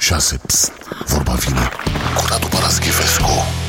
6. Psst, vorba vine cu Radu Paraschivescu.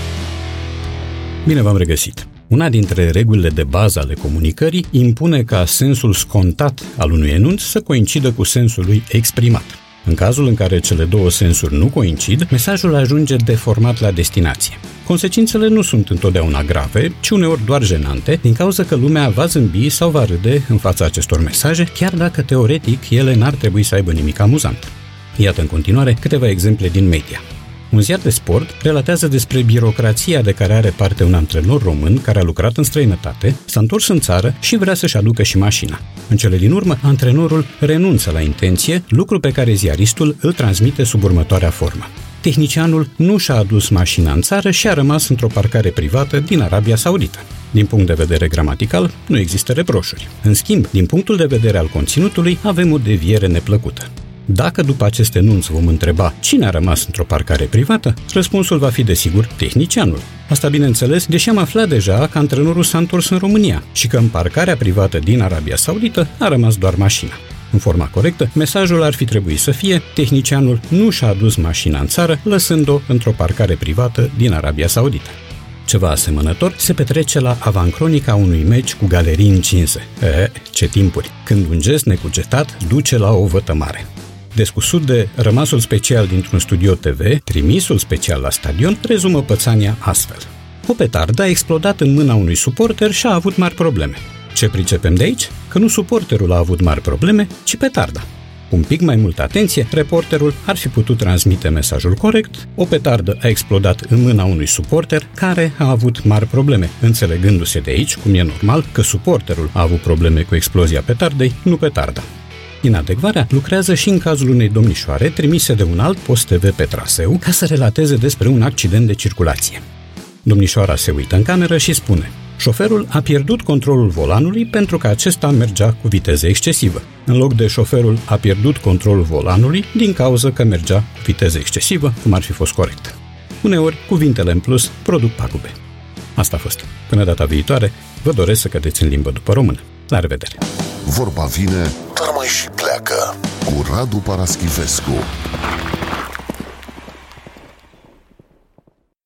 Bine v-am regăsit! Una dintre regulile de bază ale comunicării impune ca sensul scontat al unui enunț să coincidă cu sensul lui exprimat. În cazul în care cele două sensuri nu coincid, mesajul ajunge deformat la destinație. Consecințele nu sunt întotdeauna grave, ci uneori doar jenante, din cauza că lumea va zâmbi sau va râde în fața acestor mesaje, chiar dacă teoretic ele n-ar trebui să aibă nimic amuzant. Iată în continuare câteva exemple din media. Un ziar de sport relatează despre birocrația de care are parte un antrenor român care a lucrat în străinătate, s-a întors în țară și vrea să-și aducă și mașina. În cele din urmă, antrenorul renunță la intenție, lucru pe care ziaristul îl transmite sub următoarea formă. Tehnicianul nu și-a adus mașina în țară și a rămas într-o parcare privată din Arabia Saudită. Din punct de vedere gramatical, nu există reproșuri. În schimb, din punctul de vedere al conținutului, avem o deviere neplăcută. Dacă după acest enunț vom întreba cine a rămas într-o parcare privată, răspunsul va fi desigur tehnicianul. Asta bineînțeles, deși am aflat deja că antrenorul s-a întors în România și că în parcarea privată din Arabia Saudită a rămas doar mașina. În forma corectă, mesajul ar fi trebuit să fie: tehnicianul nu și-a adus mașina în țară, lăsând-o într-o parcare privată din Arabia Saudită. Ceva asemănător se petrece la avancronica unui meci cu galerii încinse. Ce timpuri! Când un gest necugetat duce la o vătămare. Descusut de rămasul special dintr-un studio TV, trimisul special la stadion rezumă pățania astfel. O petardă a explodat în mâna unui suporter și a avut mari probleme. Ce pricepem de aici? Că nu suporterul a avut mari probleme, ci petarda. Cu un pic mai multă atenție, reporterul ar fi putut transmite mesajul corect: o petardă a explodat în mâna unui suporter care a avut mari probleme, înțelegându-se de aici, cum e normal, că suporterul a avut probleme cu explozia petardei, nu petarda. Inadecvarea lucrează și în cazul unei domnișoare trimise de un alt post TV pe traseu ca să relateze despre un accident de circulație. Domnișoara se uită în cameră și spune: șoferul a pierdut controlul volanului pentru că acesta mergea cu viteză excesivă, în loc de șoferul a pierdut controlul volanului din cauza că mergea cu viteză excesivă, cum ar fi fost corect. Uneori, cuvintele în plus produc pagube. Asta a fost. Până data viitoare, vă doresc să cădeți în limbă după română. La revedere! Vorba vine, dar mai și pleacă cu Radu Paraschivescu.